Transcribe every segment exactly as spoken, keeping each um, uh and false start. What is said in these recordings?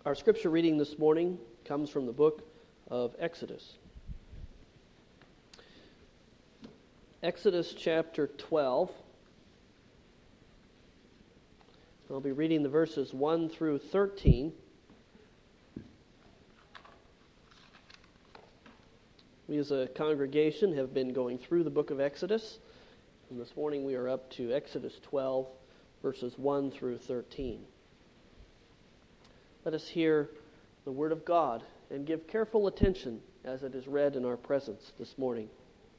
Our scripture reading this morning comes from the book of Exodus. Exodus chapter twelve. I'll be reading the verses one through thirteen. We as a congregation have been going through the book of Exodus, and this morning we are up to Exodus twelve, verses one through thirteen. Let us hear the word of God and give careful attention as it is read in our presence this morning.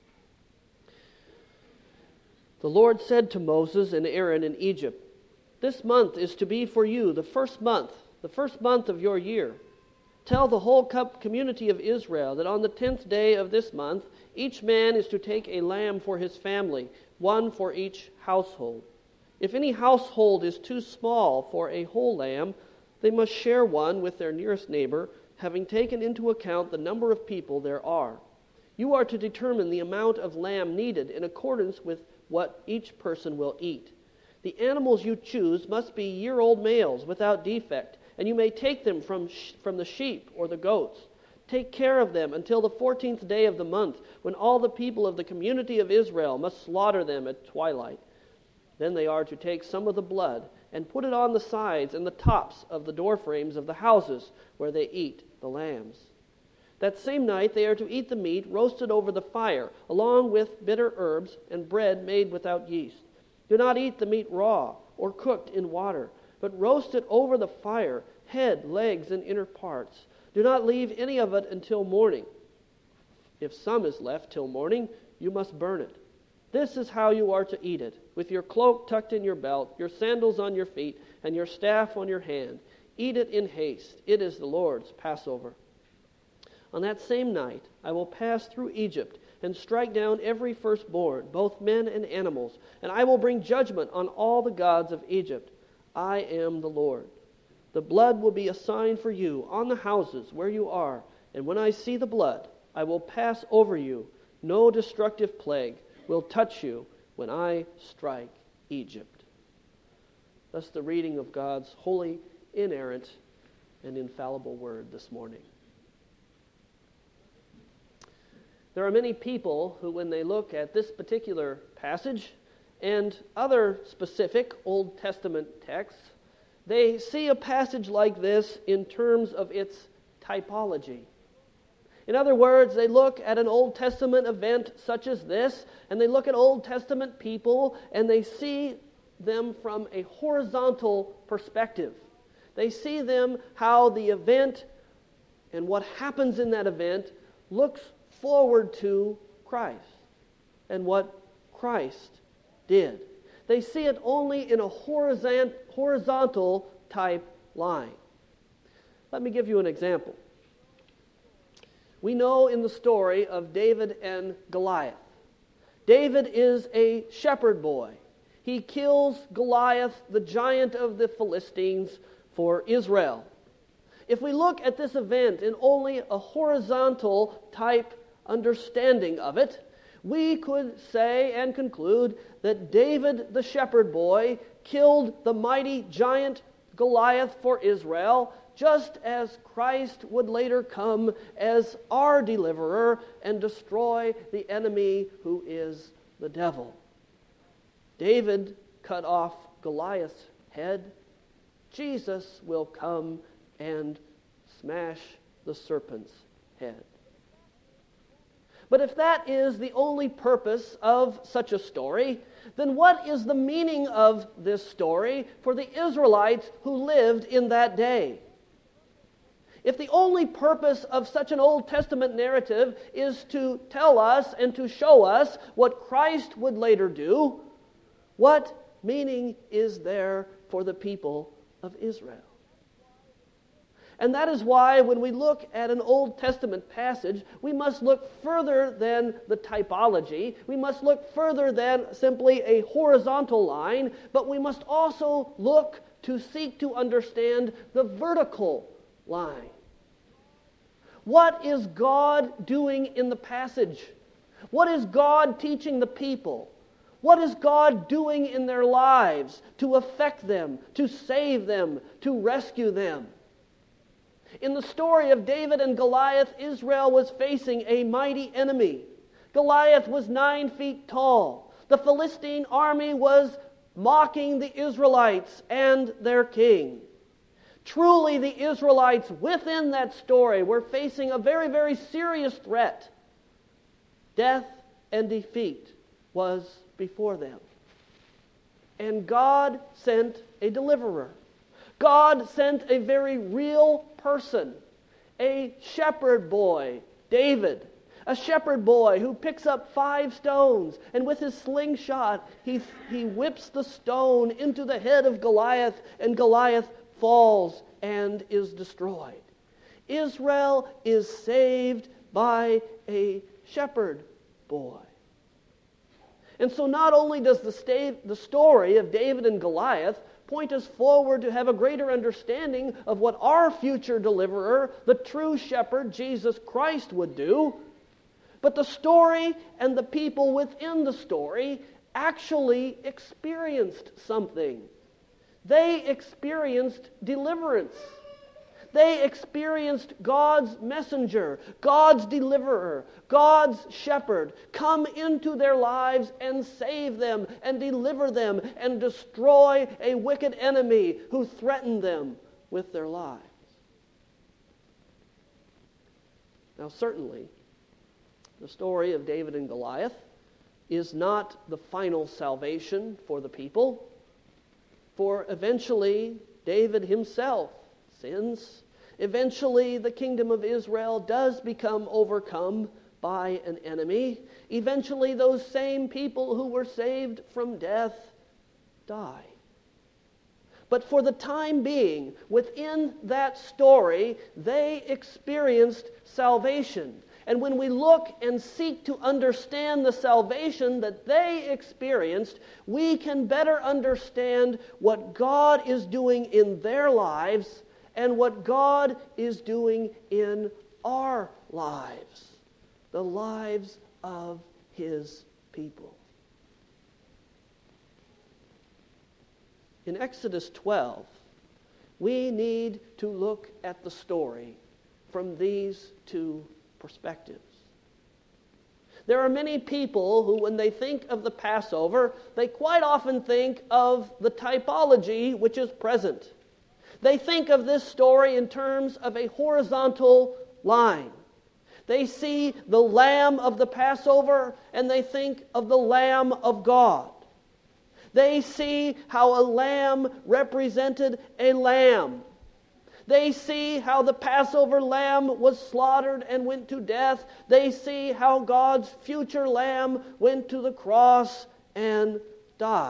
The Lord said to Moses and Aaron in Egypt, "This month is to be for you the first month, the first month of your year. Tell the whole community of Israel that on the tenth day of this month, each man is to take a lamb for his family, one for each household. If any household is too small for a whole lamb, they must share one with their nearest neighbor, having taken into account the number of people there are. You are to determine the amount of lamb needed in accordance with what each person will eat. The animals you choose must be year-old males without defect, and you may take them from, sh- from the sheep or the goats. Take care of them until the fourteenth day of the month, when all the people of the community of Israel must slaughter them at twilight. Then they are to take some of the blood and put it on the sides and the tops of the doorframes of the houses where they eat the lambs. That same night they are to eat the meat roasted over the fire, along with bitter herbs and bread made without yeast. Do not eat the meat raw or cooked in water, but roast it over the fire, head, legs, and inner parts. Do not leave any of it until morning. If some is left till morning, you must burn it. This is how you are to eat it, with your cloak tucked in your belt, your sandals on your feet, and your staff on your hand. Eat it in haste. It is the Lord's Passover. On that same night I will pass through Egypt and strike down every firstborn, both men and animals, and I will bring judgment on all the gods of Egypt. I am the Lord. The blood will be a sign for you on the houses where you are, and when I see the blood, I will pass over you. No destructive plague will touch you when I strike Egypt." Thus the reading of God's holy, inerrant, and infallible word this morning. There are many people who, when they look at this particular passage and other specific Old Testament texts, they see a passage like this in terms of its typology. In other words, they look at an Old Testament event such as this, and they look at Old Testament people, and they see them from a horizontal perspective. They see them how the event and what happens in that event looks forward to Christ and what Christ did. They see it only in a horizont- horizontal type line. Let me give you an example. We know in the story of David and Goliath. David is a shepherd boy. He kills Goliath, the giant of the Philistines, for Israel. If we look at this event in only a horizontal type understanding of it, we could say and conclude that David, the shepherd boy, killed the mighty giant Goliath for Israel, just as Christ would later come as our deliverer and destroy the enemy who is the devil. David cut off Goliath's head. Jesus will come and smash the serpent's head. But if that is the only purpose of such a story, then what is the meaning of this story for the Israelites who lived in that day? If the only purpose of such an Old Testament narrative is to tell us and to show us what Christ would later do, what meaning is there for the people of Israel? And that is why when we look at an Old Testament passage, we must look further than the typology. We must look further than simply a horizontal line, but we must also look to seek to understand the vertical line. What is God doing in the passage? What is God teaching the people? What is God doing in their lives to affect them, to save them, to rescue them? In the story of David and Goliath, Israel was facing a mighty enemy. Goliath was nine feet tall. The Philistine army was mocking the Israelites and their king. Truly, the Israelites within that story were facing a very, very serious threat. Death and defeat was before them. And God sent a deliverer. God sent a very real person, a shepherd boy, David. A shepherd boy who picks up five stones, and with his slingshot, he, he whips the stone into the head of Goliath, and Goliath falls and is destroyed. Israel is saved by a shepherd boy. And so not only does the, sta- the story of David and Goliath point us forward to have a greater understanding of what our future deliverer, the true shepherd, Jesus Christ, would do, but the story and the people within the story actually experienced something. They experienced deliverance. They experienced God's messenger, God's deliverer, God's shepherd come into their lives and save them and deliver them and destroy a wicked enemy who threatened them with their lives. Now, certainly, the story of David and Goliath is not the final salvation for the people, for eventually David himself sins. Eventually the kingdom of Israel does become overcome by an enemy. Eventually those same people who were saved from death die. But for the time being, within that story, they experienced salvation. And when we look and seek to understand the salvation that they experienced, we can better understand what God is doing in their lives and what God is doing in our lives, the lives of His people. In Exodus twelve, we need to look at the story from these two perspectives. There are many people who, when they think of the Passover, they quite often think of the typology which is present. They think of this story in terms of a horizontal line. They see the lamb of the Passover and they think of the Lamb of God. They see how a lamb represented a lamb. They see how the Passover lamb was slaughtered and went to death. They see how God's future lamb went to the cross and died.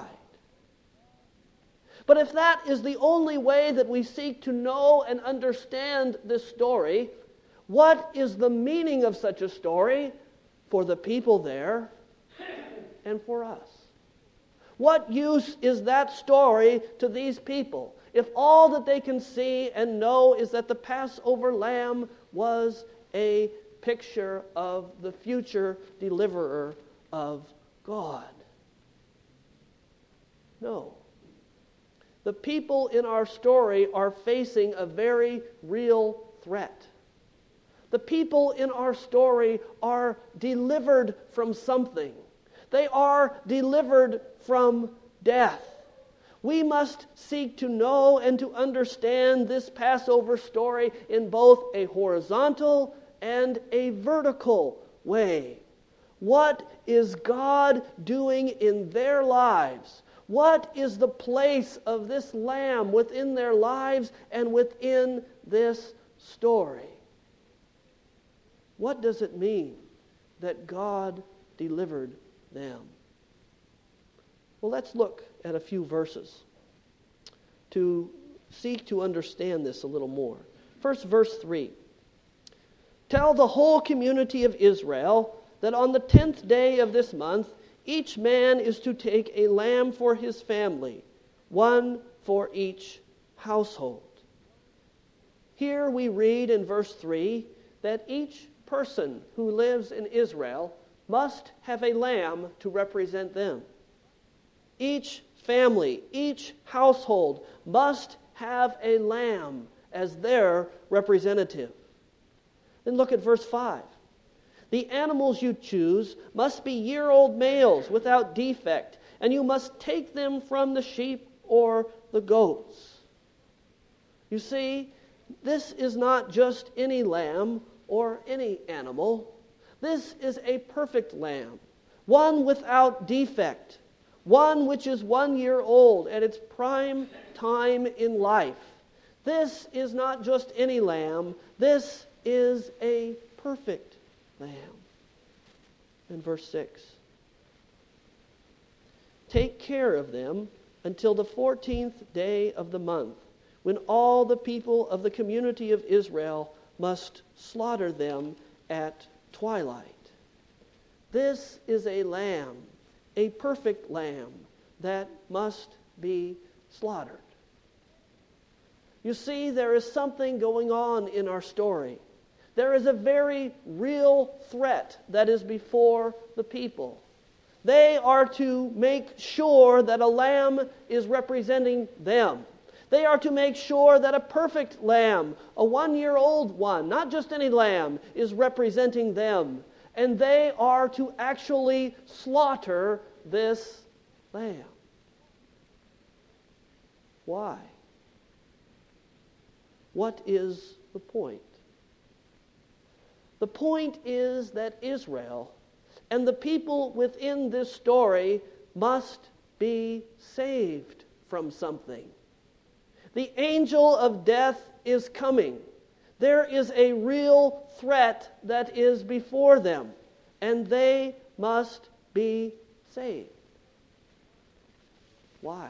But if that is the only way that we seek to know and understand this story, what is the meaning of such a story for the people there and for us? What use is that story to these people if all that they can see and know is that the Passover lamb was a picture of the future deliverer of God? No. The people in our story are facing a very real threat. The people in our story are delivered from something. They are delivered from death. We must seek to know and to understand this Passover story in both a horizontal and a vertical way. What is God doing in their lives? What is the place of this lamb within their lives and within this story? What does it mean that God delivered them? Well, let's look at a few verses to seek to understand this a little more. First, verse three. Tell the whole community of Israel that on the tenth day of this month, each man is to take a lamb for his family, one for each household. Here we read in verse three that each person who lives in Israel must have a lamb to represent them. Each family, each household must have a lamb as their representative. Then look at verse five. The animals you choose must be year-old males without defect, and you must take them from the sheep or the goats. You see, this is not just any lamb or any animal. This is a perfect lamb, one without defect, one which is one year old at its prime time in life. This is not just any lamb. This is a perfect lamb. In verse six, take care of them until the fourteenth day of the month, when all the people of the community of Israel must slaughter them at twilight. This is a lamb, a perfect lamb, that must be slaughtered. You see, there is something going on in our story. There is a very real threat that is before the people. They are to make sure that a lamb is representing them. They are to make sure that a perfect lamb, a one-year-old one, not just any lamb, is representing them. And they are to actually slaughter this lamb. Why? What is the point? The point is that Israel and the people within this story must be saved from something. The angel of death is coming. There is a real threat that is before them, and they must be saved. Why?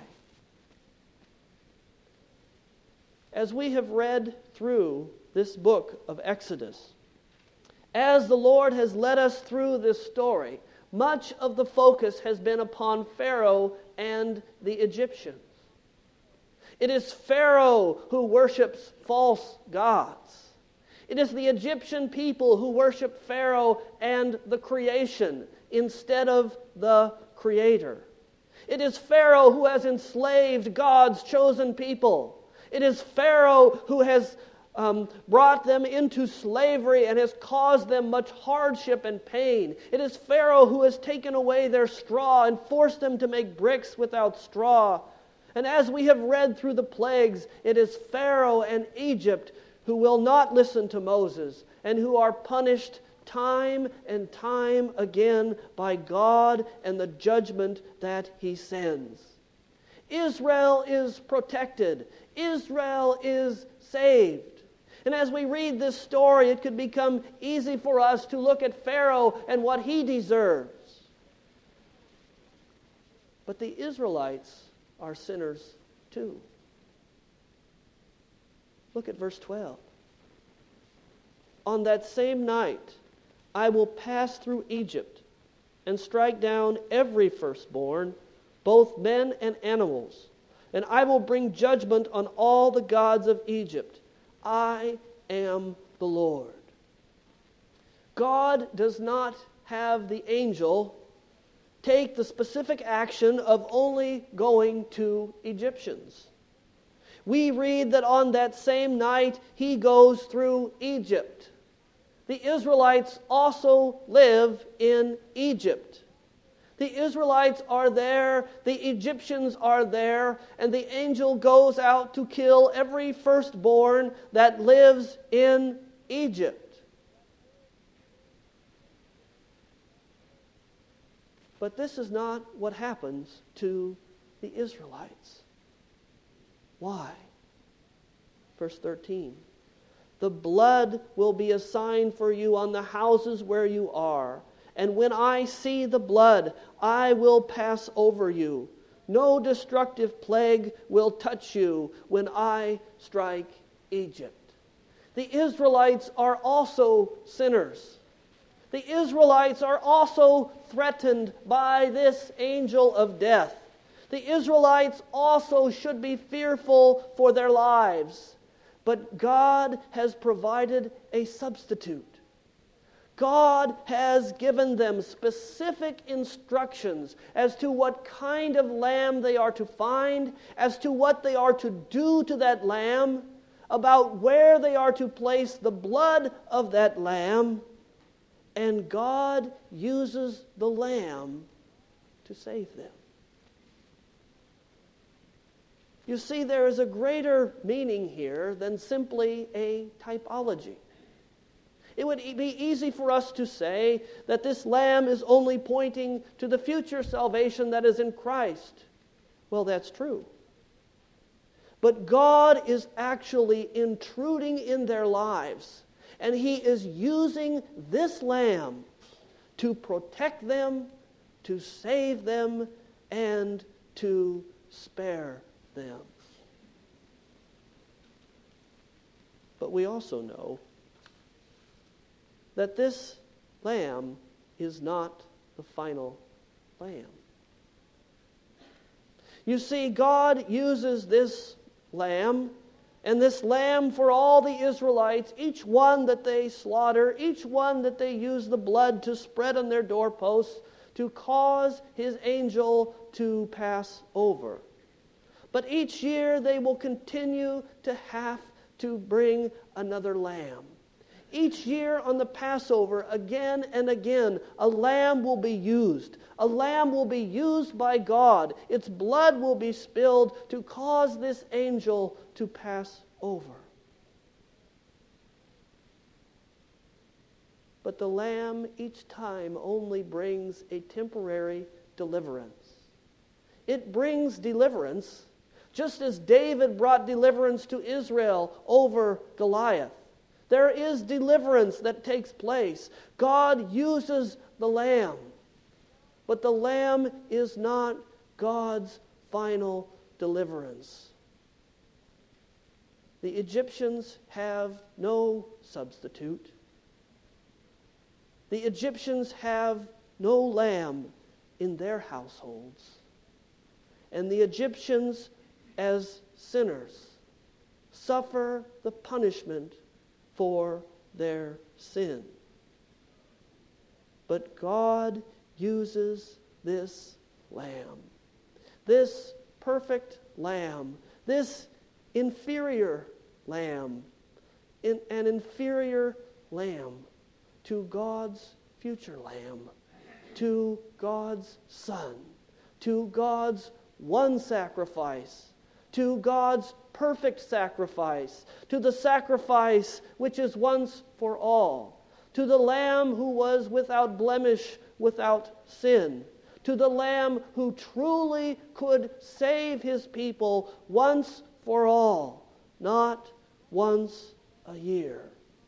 As we have read through this book of Exodus, as the Lord has led us through this story, much of the focus has been upon Pharaoh and the Egyptians. It is Pharaoh who worships false gods. It is the Egyptian people who worship Pharaoh and the creation instead of the Creator. It is Pharaoh who has enslaved God's chosen people. It is Pharaoh who has um, brought them into slavery and has caused them much hardship and pain. It is Pharaoh who has taken away their straw and forced them to make bricks without straw. And as we have read through the plagues, it is Pharaoh and Egypt who will not listen to Moses and who are punished time and time again by God and the judgment that He sends. Israel is protected. Israel is saved. And as we read this story, it could become easy for us to look at Pharaoh and what he deserves. But the Israelites are sinners too. Look at verse twelve. On that same night, I will pass through Egypt and strike down every firstborn, both men and animals, and I will bring judgment on all the gods of Egypt. I am the Lord. God does not have the angel take the specific action of only going to Egyptians. We read that on that same night he goes through Egypt. The Israelites also live in Egypt. The Israelites are there, the Egyptians are there, and the angel goes out to kill every firstborn that lives in Egypt. But this is not what happens to the Israelites. Why? Verse thirteen. The blood will be a sign for you on the houses where you are. And when I see the blood, I will pass over you. No destructive plague will touch you when I strike Egypt. The Israelites are also sinners. The Israelites are also threatened by this angel of death. The Israelites also should be fearful for their lives. But God has provided a substitute. God has given them specific instructions as to what kind of lamb they are to find, as to what they are to do to that lamb, about where they are to place the blood of that lamb, and God uses the lamb to save them. You see, there is a greater meaning here than simply a typology. It would be easy for us to say that this lamb is only pointing to the future salvation that is in Christ. Well, that's true. But God is actually intruding in their lives, and He is using this lamb to protect them, to save them, and to spare them. But we also know that this lamb is not the final lamb. You see, God uses this lamb, and this lamb for all the Israelites, each one that they slaughter, each one that they use the blood to spread on their doorposts, to cause His angel to pass over. But each year they will continue to have to bring another lamb. Each year on the Passover, again and again, a lamb will be used. A lamb will be used by God. Its blood will be spilled to cause this angel to pass over. But the lamb each time only brings a temporary deliverance. It brings deliverance, just as David brought deliverance to Israel over Goliath. There is deliverance that takes place. God uses the lamb. But the lamb is not God's final deliverance. The Egyptians have no substitute. The Egyptians have no lamb in their households. And the Egyptians, as sinners, suffer the punishment for their sin. But God uses this lamb, this perfect lamb, this inferior lamb, in, an inferior lamb to God's future lamb, to God's Son, to God's one sacrifice, to God's perfect sacrifice, to the sacrifice which is once for all, to the Lamb who was without blemish, without sin, to the Lamb who truly could save His people once for all, not once a year.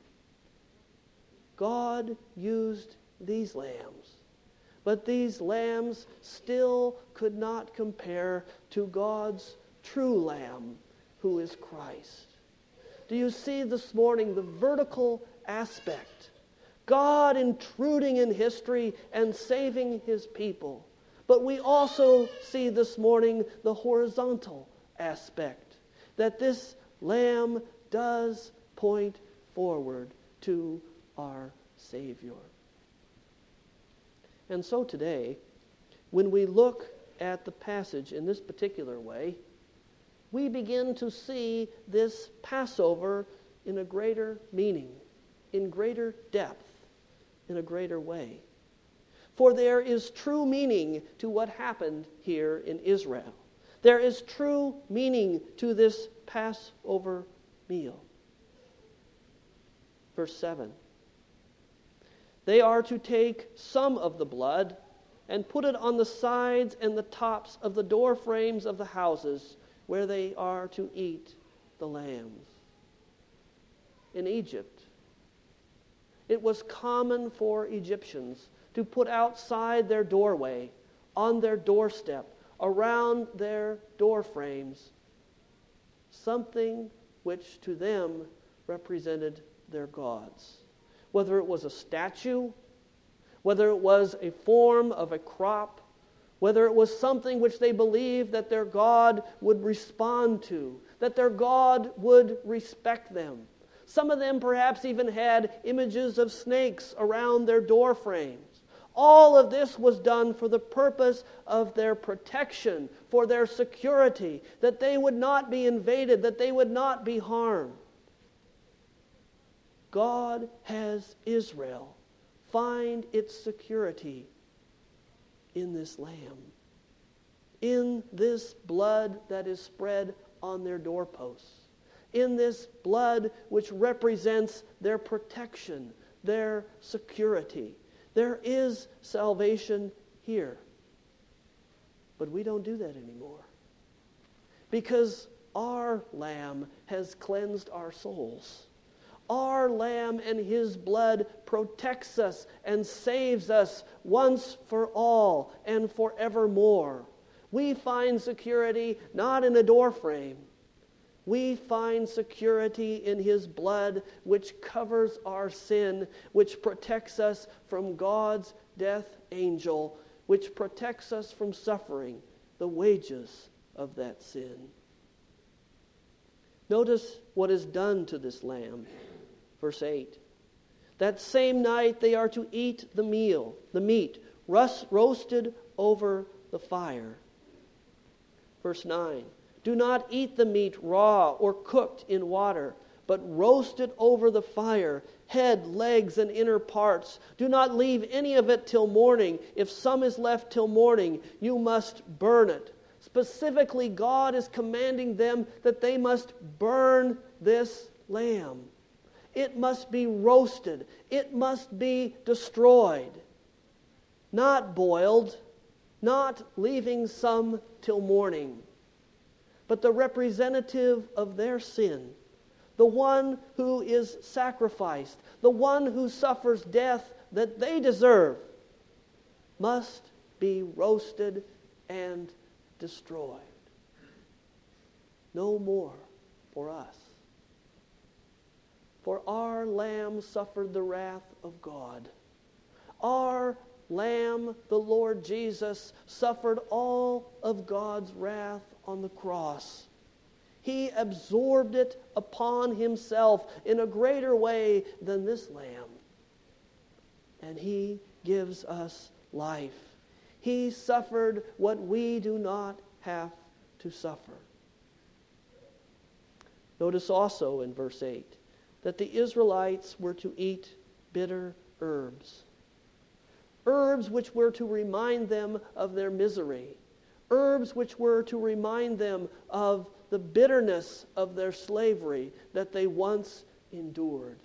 God used these lambs, but these lambs still could not compare to God's true Lamb, who is Christ. Do you see this morning the vertical aspect? God intruding in history and saving His people. But we also see this morning the horizontal aspect, that this Lamb does point forward to our Savior. And so today, when we look at the passage in this particular way, we begin to see this Passover in a greater meaning, in greater depth, in a greater way. For there is true meaning to what happened here in Israel. There is true meaning to this Passover meal. Verse seven. They are to take some of the blood and put it on the sides and the tops of the door frames of the houses where they are to eat the lambs. In Egypt, it was common for Egyptians to put outside their doorway, on their doorstep, around their door frames, something which to them represented their gods. Whether it was a statue, whether it was a form of a crop, whether it was something which they believed that their God would respond to, that their God would respect them. Some of them perhaps even had images of snakes around their door frames. All of this was done for the purpose of their protection, for their security, that they would not be invaded, that they would not be harmed. God has Israel find its security in this Lamb, in this blood that is spread on their doorposts, in this blood which represents their protection, their security. There is salvation here. But we don't do that anymore, because our Lamb has cleansed our souls. Our Lamb and His blood protects us and saves us once for all and forevermore. We find security not in a doorframe. We find security in His blood, which covers our sin, which protects us from God's death angel, which protects us from suffering the wages of that sin. Notice what is done to this lamb. Verse eight. That same night they are to eat the meal, the meat, rust, roasted over the fire. Verse nine. Do not eat the meat raw or cooked in water, but roast it over the fire, head, legs, and inner parts. Do not leave any of it till morning. If some is left till morning, you must burn it. Specifically, God is commanding them that they must burn this lamb. It must be roasted. It must be destroyed. Not boiled, not leaving some till morning, but the representative of their sin, the one who is sacrificed, the one who suffers death that they deserve, must be roasted and destroyed. No more for us. For our Lamb suffered the wrath of God. Our Lamb, the Lord Jesus, suffered all of God's wrath on the cross. He absorbed it upon Himself in a greater way than this lamb. And He gives us life. He suffered what we do not have to suffer. Notice also in verse eight that the Israelites were to eat bitter herbs. Herbs which were to remind them of their misery. Herbs which were to remind them of the bitterness of their slavery that they once endured.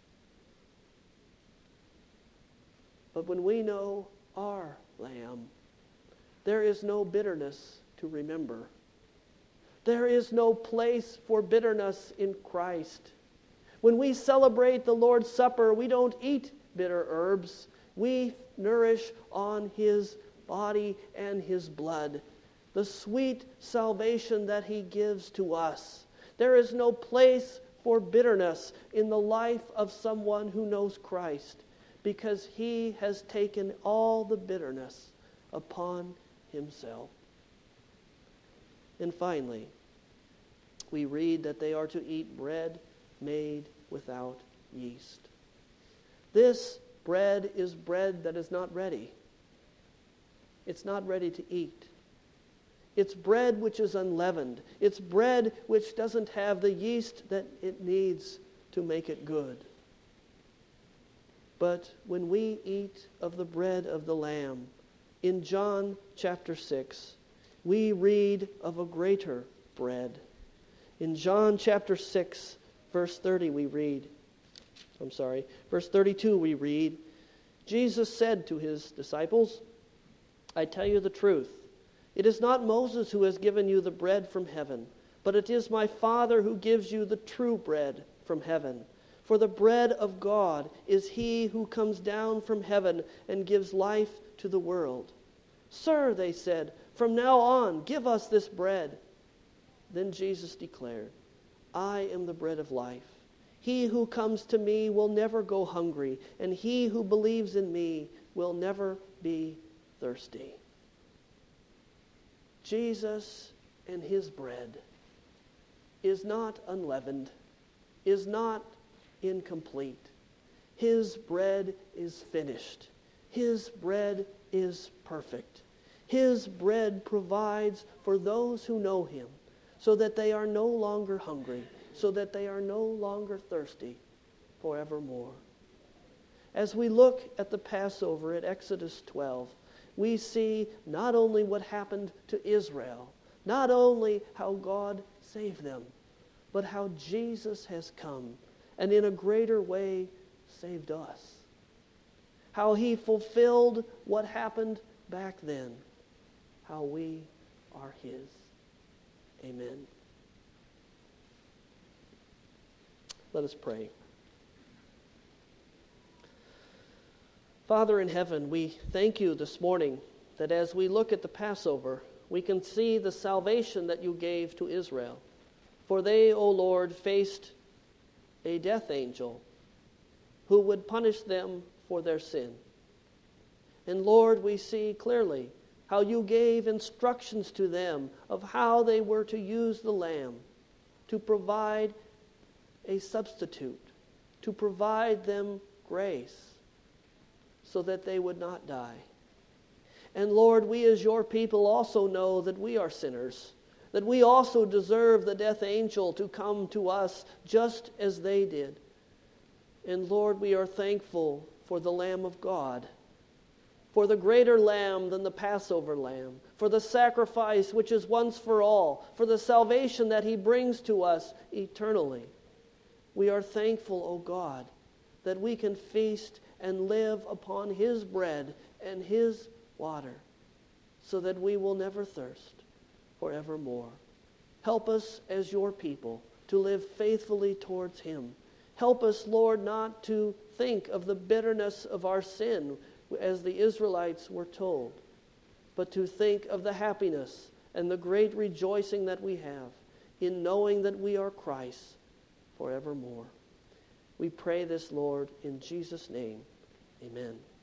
But when we know our Lamb, there is no bitterness to remember. There is no place for bitterness in Christ. When we celebrate the Lord's Supper, we don't eat bitter herbs. We nourish on His body and His blood, the sweet salvation that He gives to us. There is no place for bitterness in the life of someone who knows Christ, because He has taken all the bitterness upon Himself. And finally, we read that they are to eat bread made without yeast. This bread is bread that is not ready. It's not ready to eat. It's bread which is unleavened. It's bread which doesn't have the yeast that it needs to make it good. But when we eat of the bread of the Lamb, in John chapter six, we read of a greater bread. In John chapter six, verse thirty, we read, I'm sorry, verse thirty-two, we read, Jesus said to His disciples, I tell you the truth. It is not Moses who has given you the bread from heaven, but it is my Father who gives you the true bread from heaven. For the bread of God is He who comes down from heaven and gives life to the world. Sir, they said, from now on, give us this bread. Then Jesus declared, I am the bread of life. He who comes to me will never go hungry, and he who believes in me will never be thirsty. Jesus and His bread is not unleavened, is not incomplete. His bread is finished. His bread is perfect. His bread provides for those who know Him, so that they are no longer hungry, so that they are no longer thirsty, forevermore. As we look at the Passover at Exodus twelve, we see not only what happened to Israel, not only how God saved them, but how Jesus has come and in a greater way saved us. How he fulfilled what happened back then. How we are his. Amen. Let us pray. Father in heaven, we thank you this morning that as we look at the Passover, we can see the salvation that you gave to Israel. For they, O Lord, faced a death angel who would punish them for their sin. And Lord, we see clearly how you gave instructions to them of how they were to use the lamb to provide a substitute, to provide them grace so that they would not die. And Lord, we as your people also know that we are sinners, that we also deserve the death angel to come to us just as they did. And Lord, we are thankful for the Lamb of God, for the greater lamb than the Passover lamb, for the sacrifice which is once for all, for the salvation that he brings to us eternally. We are thankful, O God, that we can feast and live upon his bread and his water, so that we will never thirst forevermore. Help us as your people to live faithfully towards him. Help us, Lord, not to think of the bitterness of our sin, as the Israelites were told, but to think of the happiness and the great rejoicing that we have in knowing that we are Christ forevermore. We pray this, Lord, in Jesus' name. Amen.